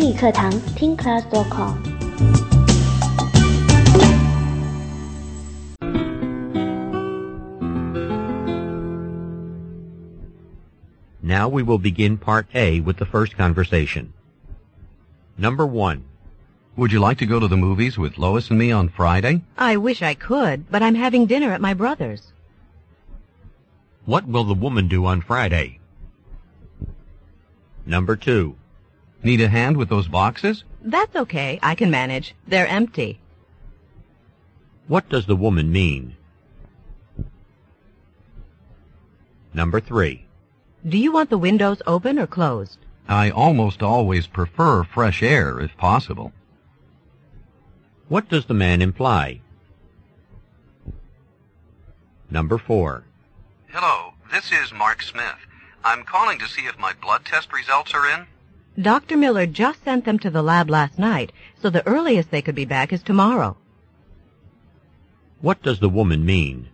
英语课堂听 class.com。 Now we will begin Part A with the first conversation. Number 1. Would you like to go to the movies with Lois and me on Friday? I wish I could, but I'm having dinner at my brother's. What will the woman do on Friday? Number 2. Need a hand with those boxes? That's okay. I can manage. They're empty. What does the woman mean? Number 3. Do you want the windows open or closed? I almost always prefer fresh air if possible. What does the man imply? Number 4. Hello, this is Mark Smith. I'm calling to see if my blood test results are in. Dr. Miller just sent them to the lab last night, so the earliest they could be back is tomorrow. What does the woman mean?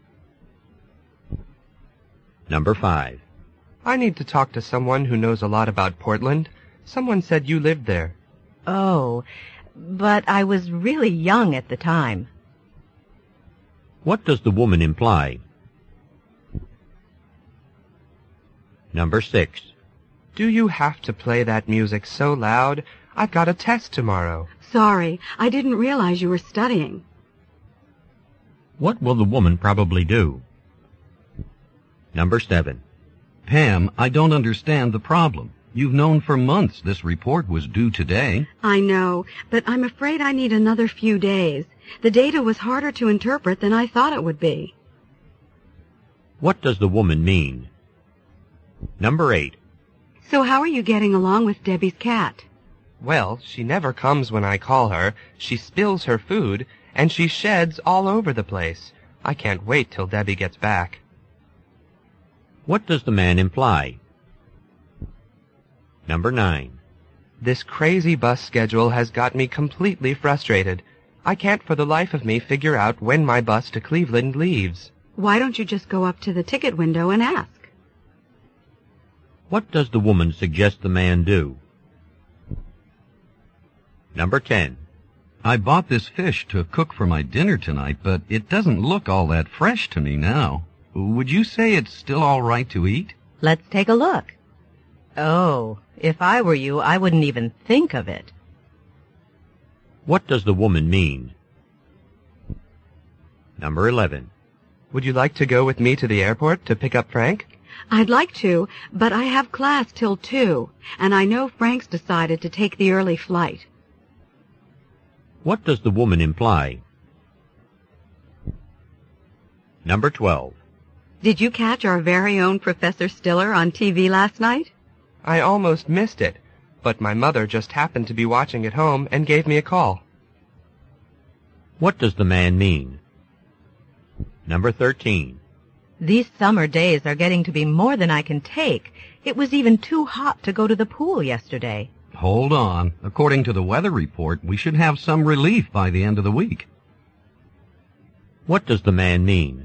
Number 5. I need to talk to someone who knows a lot about Portland. Someone said you lived there. Oh, but I was really young at the time. What does the woman imply? Number 6. Do you have to play that music so loud? I've got a test tomorrow. Sorry, I didn't realize you were studying. What will the woman probably do? Number 7. Pam, I don't understand the problem. You've known for months this report was due today. I know, but I'm afraid I need another few days. The data was harder to interpret than I thought it would be. What does the woman mean? Number 8. So how are you getting along with Debbie's cat? Well, she never comes when I call her. She spills her food, and she sheds all over the place. I can't wait till Debbie gets back. What does the man imply? Number 9. This crazy bus schedule has got me completely frustrated. I can't for the life of me figure out when my bus to Cleveland leaves. Why don't you just go up to the ticket window and ask? What does the woman suggest the man do? Number 10. I bought this fish to cook for my dinner tonight, but it doesn't look all that fresh to me now. Would you say it's still all right to eat? Let's take a look. Oh, if I were you, I wouldn't even think of it. What does the woman mean? Number 11. Would you like to go with me to the airport to pick up Frank? I'd like to, but I have class till 2, and I know Frank's decided to take the early flight. What does the woman imply? Number 12. Did you catch our very own Professor Stiller on TV last night? I almost missed it, but my mother just happened to be watching at home and gave me a call. What does the man mean? Number 13. These summer days are getting to be more than I can take. It was even too hot to go to the pool yesterday. Hold on. According to the weather report, we should have some relief by the end of the week. What does the man mean?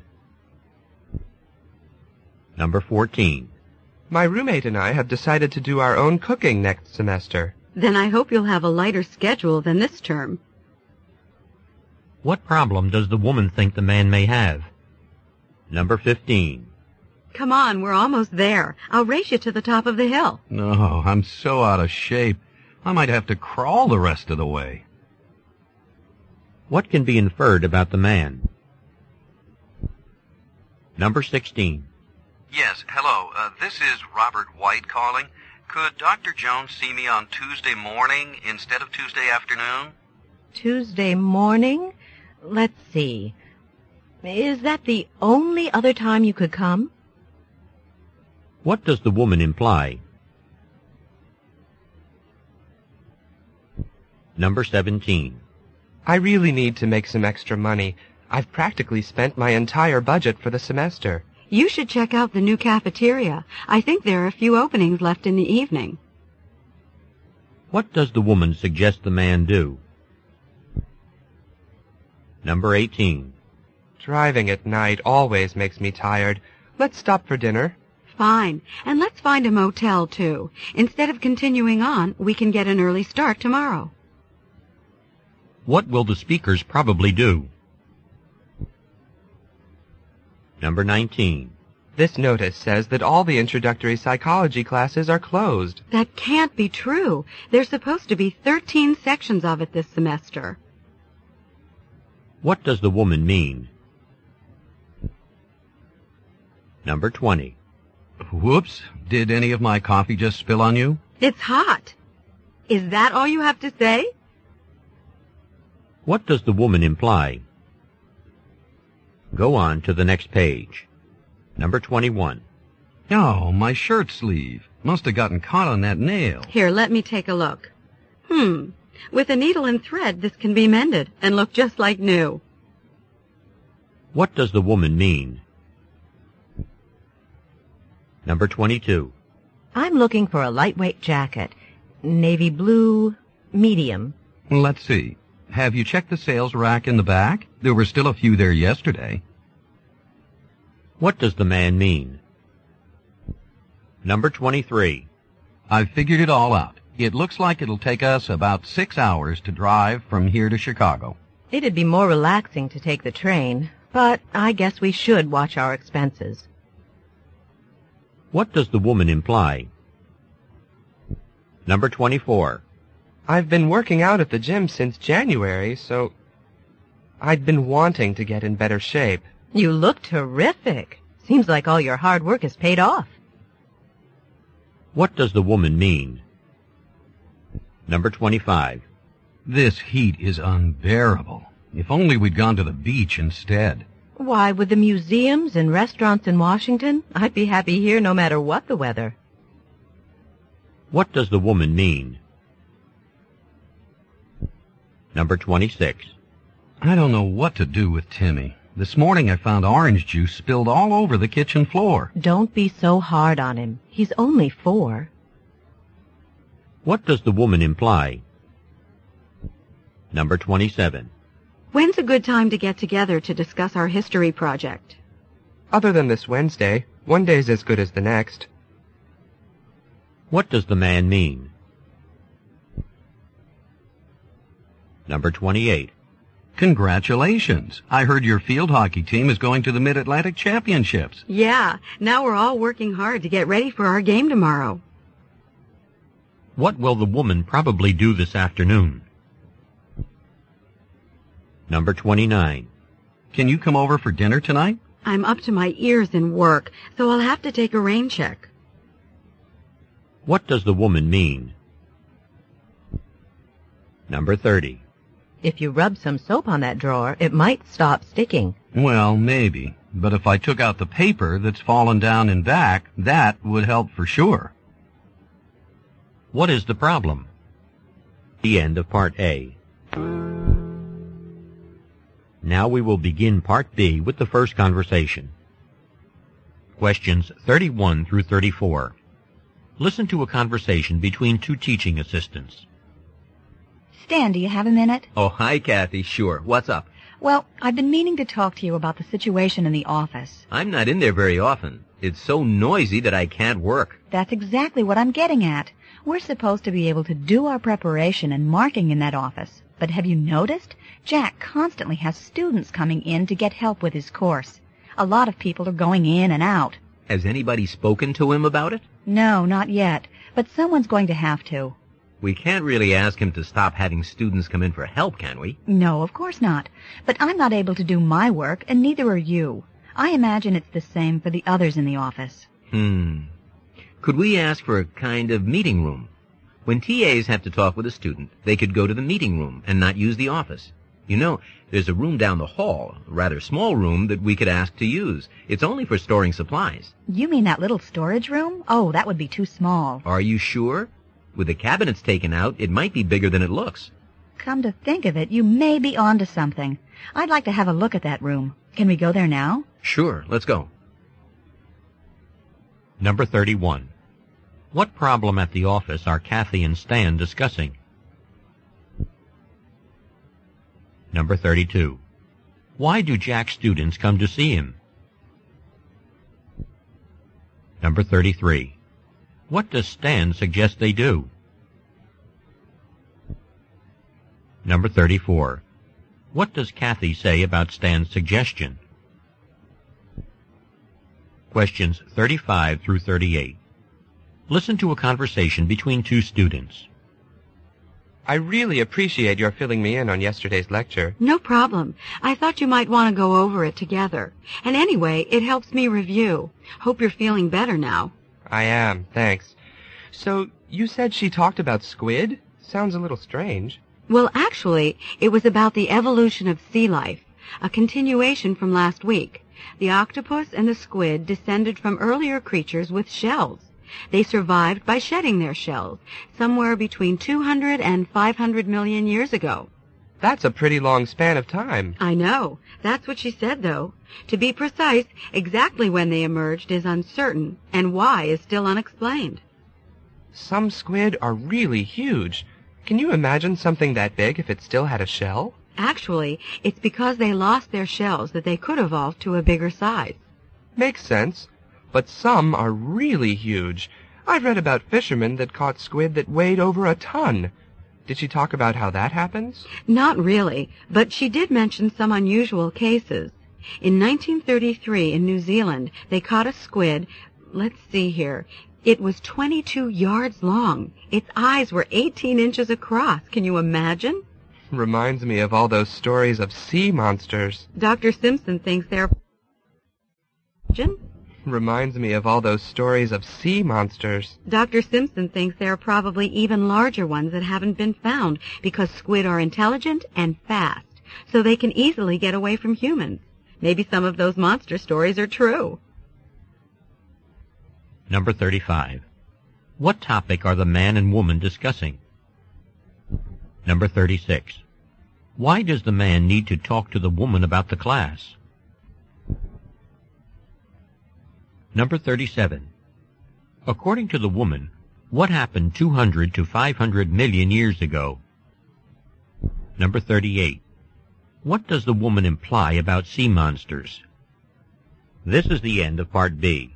Number 14. My roommate and I have decided to do our own cooking next semester. Then I hope you'll have a lighter schedule than this term. What problem does the woman think the man may have? Number 15. Come on, we're almost there. I'll race you to the top of the hill. No, I'm so out of shape. I might have to crawl the rest of the way. What can be inferred about the man? Number 16. Yes, hello. This is Robert White calling. Could Dr. Jones see me on Tuesday morning instead of Tuesday afternoon? Tuesday morning? Let's see. Is that the only other time you could come? What does the woman imply? Number 17. I really need to make some extra money. I've practically spent my entire budget for the semester. You should check out the new cafeteria. I think there are a few openings left in the evening. What does the woman suggest the man do? Number 18. Driving at night always makes me tired. Let's stop for dinner. fine. And let's find a motel, too. Instead of continuing on, we can get an early start tomorrow. What will the speakers probably do? Number 19. This notice says that all the introductory psychology classes are closed. That can't be true. There's supposed to be 13 sections of it this semester. What does the woman mean? Number 20. Whoops. Did any of my coffee just spill on you? It's hot. Is that all you have to say? What does the woman imply? Go on to the next page. Number 21. Oh, my shirt sleeve. Must have gotten caught on that nail. Here, let me take a look. With a needle and thread, this can be mended and look just like new. What does the woman mean? Number 22. I'm looking for a lightweight jacket. Navy blue, medium. Let's see. Have you checked the sales rack in the back? There were still a few there yesterday. What does the man mean? Number 23. I've figured it all out. It looks like it'll take us about 6 hours to drive from here to Chicago. It'd be more relaxing to take the train, but I guess we should watch our expenses. What does the woman imply? Number 24. I've been working out at the gym since January, so I'd been wanting to get in better shape. You look terrific. Seems like all your hard work has paid off. What does the woman mean? Number 25. This heat is unbearable. If only we'd gone to the beach instead. Why, with the museums and restaurants in Washington, I'd be happy here no matter what the weather. What does the woman mean? Number 26. I don't know what to do with Timmy. This morning I found orange juice spilled all over the kitchen floor. Don't be so hard on him. He's only 4. What does the woman imply? Number 27. When's a good time to get together to discuss our history project? Other than this Wednesday, one day's as good as the next. What does the man mean? Number 28. Congratulations. I heard your field hockey team is going to the Mid-Atlantic Championships. Yeah, now we're all working hard to get ready for our game tomorrow. What will the woman probably do this afternoon? Number 29. Can you come over for dinner tonight? I'm up to my ears in work, so I'll have to take a rain check. What does the woman mean? Number 30. If you rub some soap on that drawer, it might stop sticking. Well, maybe. But if I took out the paper that's fallen down in back, that would help for sure. What is the problem? The end of Part A. Now we will begin Part B with the first conversation. Questions 31 through 34. Listen to a conversation between 2 teaching assistants. Stan, do you have a minute? Oh, hi, Kathy. Sure. What's up? Well, I've been meaning to talk to you about the situation in the office. I'm not in there very often. It's so noisy that I can't work. That's exactly what I'm getting at. We're supposed to be able to do our preparation and marking in that office. But have you noticed? Jack constantly has students coming in to get help with his course. A lot of people are going in and out. Has anybody spoken to him about it? No, not yet. But someone's going to have to. We can't really ask him to stop having students come in for help, can we? No, of course not. But I'm not able to do my work, and neither are you. I imagine it's the same for the others in the office. Could we ask for a kind of meeting room? When TAs have to talk with a student, they could go to the meeting room and not use the office. You know, there's a room down the hall, a rather small room that we could ask to use. It's only for storing supplies. You mean that little storage room? Oh, that would be too small. Are you sure? With the cabinets taken out, it might be bigger than it looks. Come to think of it, you may be onto something. I'd like to have a look at that room. Can we go there now? Sure, let's go. Number 31. What problem at the office are Kathy and Stan discussing? Number 32. Why do Jack's students come to see him? Number 33. What does Stan suggest they do? Number 34. What does Kathy say about Stan's suggestion? Questions 35 through 38. Listen to a conversation between two students. I really appreciate your filling me in on yesterday's lecture. No problem. I thought you might want to go over it together. And anyway, it helps me review. Hope you're feeling better now. I am, thanks. So, you said she talked about squid? Sounds a little strange. Well, actually, it was about the evolution of sea life, a continuation from last week. The octopus and the squid descended from earlier creatures with shells. They survived by shedding their shells, somewhere between 200 and 500 million years ago. That's a pretty long span of time. I know. That's what she said, though. To be precise, exactly when they emerged is uncertain, and why is still unexplained. Some squid are really huge. Can you imagine something that big if it still had a shell? Actually, it's because they lost their shells that they could evolve to a bigger size. Makes sense. But some are really huge. I've read about fishermen that caught squid that weighed over a ton. Did she talk about how that happens? Not really, but she did mention some unusual cases. In 1933 in New Zealand, they caught a squid. Let's see here. It was 22 yards long. Its eyes were 18 inches across. Can you imagine? Reminds me of all those stories of sea monsters. Dr. Simpson thinks they're... Reminds me of all those stories of sea monsters. Dr. Simpson thinks there are probably even larger ones that haven't been found because squid are intelligent and fast, so they can easily get away from humans. Maybe some of those monster stories are true. Number 35. What topic are the man and woman discussing? Number 36. Why does the man need to talk to the woman about the class? Number 37. According to the woman, what happened 200 to 500 million years ago? Number 38. What does the woman imply about sea monsters? This is the end of Part B.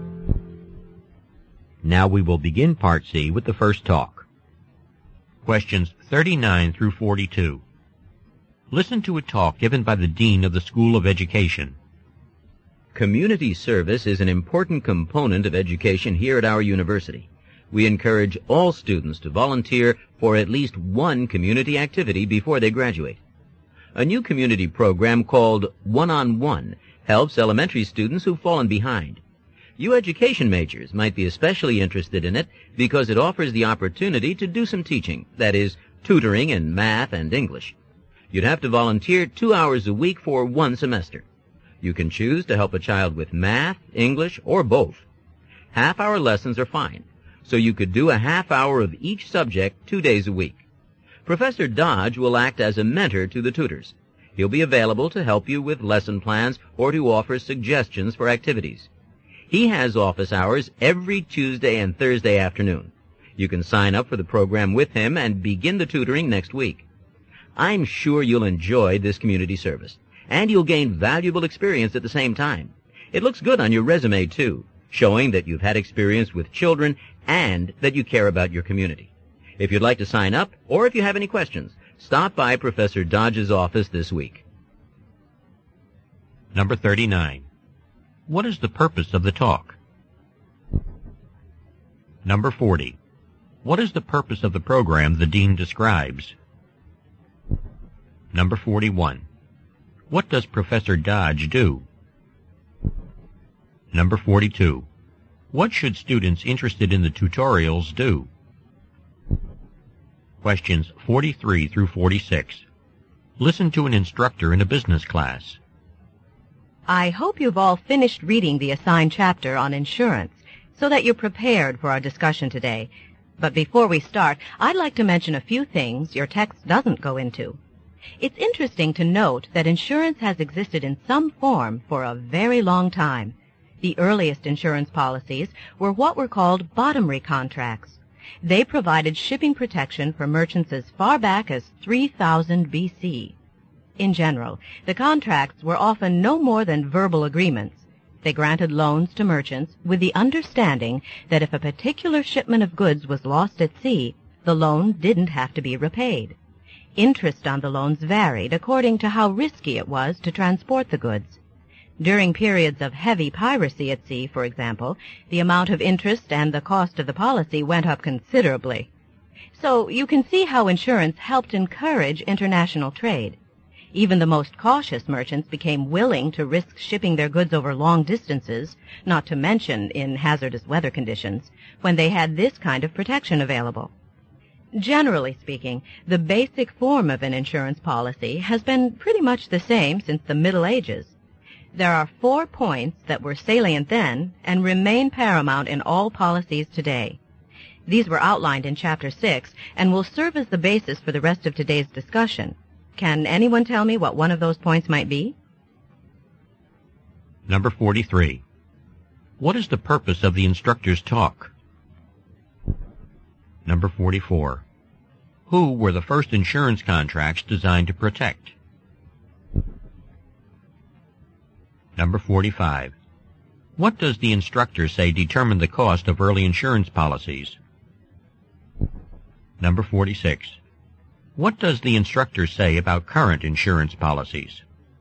Now we will begin Part C with the first talk. Questions 39 through 42. Listen to a talk given by the Dean of the School of Education. Community service is an important component of education here at our university. We encourage all students to volunteer for at least one community activity before they graduate. A new community program called One-on-One helps elementary students who've fallen behind. You education majors might be especially interested in it because it offers the opportunity to do some teaching, that is, tutoring in math and English. You'd have to volunteer 2 hours a week for one semester. You can choose to help a child with math, English, or both. Half-hour lessons are fine, so you could do a half hour of each subject 2 days a week. Professor Dodge will act as a mentor to the tutors. He'll be available to help you with lesson plans or to offer suggestions for activities. He has office hours every Tuesday and Thursday afternoon. You can sign up for the program with him and begin the tutoring next week. I'm sure you'll enjoy this community service, and you'll gain valuable experience at the same time. It looks good on your resume, too, showing that you've had experience with children and that you care about your community. If you'd like to sign up, or if you have any questions, stop by Professor Dodge's office this week. Number 39. What is the purpose of the talk? Number 40. What is the purpose of the program the Dean describes? Number 41. What does Professor Dodge do? Number 42. What should students interested in the tutorials do? Questions 43 through 46. Listen to an instructor in a business class. I hope you've all finished reading the assigned chapter on insurance so that you're prepared for our discussion today. But before we start, I'd like to mention a few things your text doesn't go into. It's interesting to note that insurance has existed in some form for a very long time. The earliest insurance policies were what were called bottomry contracts. They provided shipping protection for merchants as far back as 3000 B.C. In general, the contracts were often no more than verbal agreements. They granted loans to merchants with the understanding that if a particular shipment of goods was lost at sea, the loan didn't have to be repaid. Interest on the loans varied according to how risky it was to transport the goods. During periods of heavy piracy at sea, for example, the amount of interest and the cost of the policy went up considerably. So you can see how insurance helped encourage international trade. Even the most cautious merchants became willing to risk shipping their goods over long distances, not to mention in hazardous weather conditions, when they had this kind of protection available. Generally speaking, the basic form of an insurance policy has been pretty much the same since the Middle Ages. There are 4 points that were salient then and remain paramount in all policies today. These were outlined in Chapter 6 and will serve as the basis for the rest of today's discussion. Can anyone tell me what one of those points might be? Number 43. What is the purpose of the instructor's talk? Number 44. Who were the first insurance contracts designed to protect? Number 45. What does the instructor say determined the cost of early insurance policies? Number 46. What does the instructor say about current insurance policies?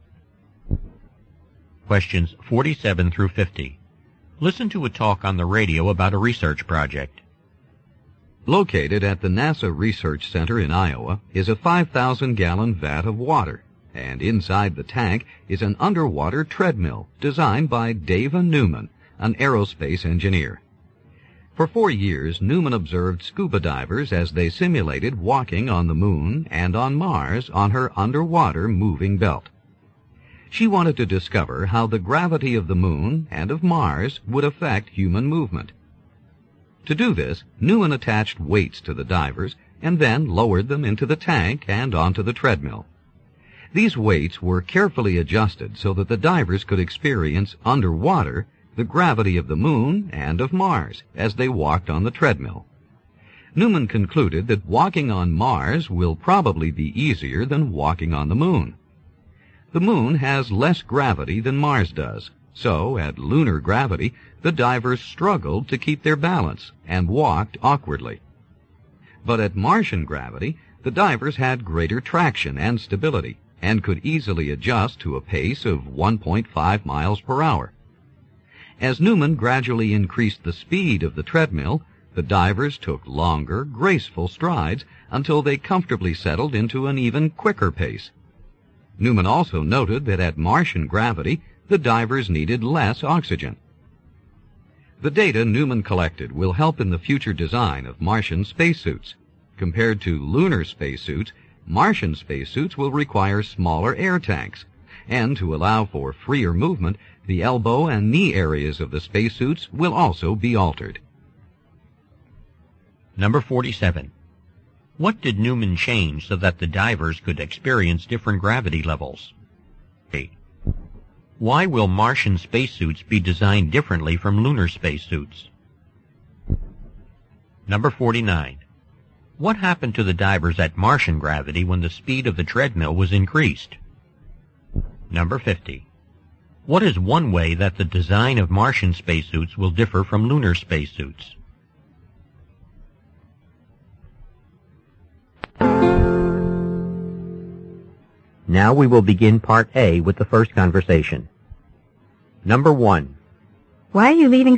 Questions 47 through 50. Listen to a talk on the radio about a research project. Located at the NASA Research Center in Iowa is a 5,000-gallon vat of water, and inside the tank is an underwater treadmill designed by Dava Newman, an aerospace engineer. For 4 years, Newman observed scuba divers as they simulated walking on the Moon and on Mars on her underwater moving belt. She wanted to discover how the gravity of the Moon and of Mars would affect human movement. To do this, Newman attached weights to the divers and then lowered them into the tank and onto the treadmill. These weights were carefully adjusted so that the divers could experience underwater the gravity of the Moon and of Mars as they walked on the treadmill. Newman concluded that walking on Mars will probably be easier than walking on the Moon. The Moon has less gravity than Mars does, so at lunar gravity, the divers struggled to keep their balance and walked awkwardly. But at Martian gravity, the divers had greater traction and stability and could easily adjust to a pace of 1.5 miles per hour. As Newman gradually increased the speed of the treadmill, the divers took longer, graceful strides until they comfortably settled into an even quicker pace. Newman also noted that at Martian gravity, the divers needed less oxygen. The data Newman collected will help in the future design of Martian spacesuits. Compared to lunar spacesuits, Martian spacesuits will require smaller air tanks, and to allow for freer movement, the elbow and knee areas of the spacesuits will also be altered. Number 47. What did Newman change so that the divers could experience different gravity levels? A. Why will Martian spacesuits be designed differently from lunar spacesuits? Number 49. What happened to the divers at Martian gravity when the speed of the treadmill was increased? Number 50. What is one way that the design of Martian spacesuits will differ from lunar spacesuits? Now we will begin Part A with the first conversation. Number 1. Why are you leaving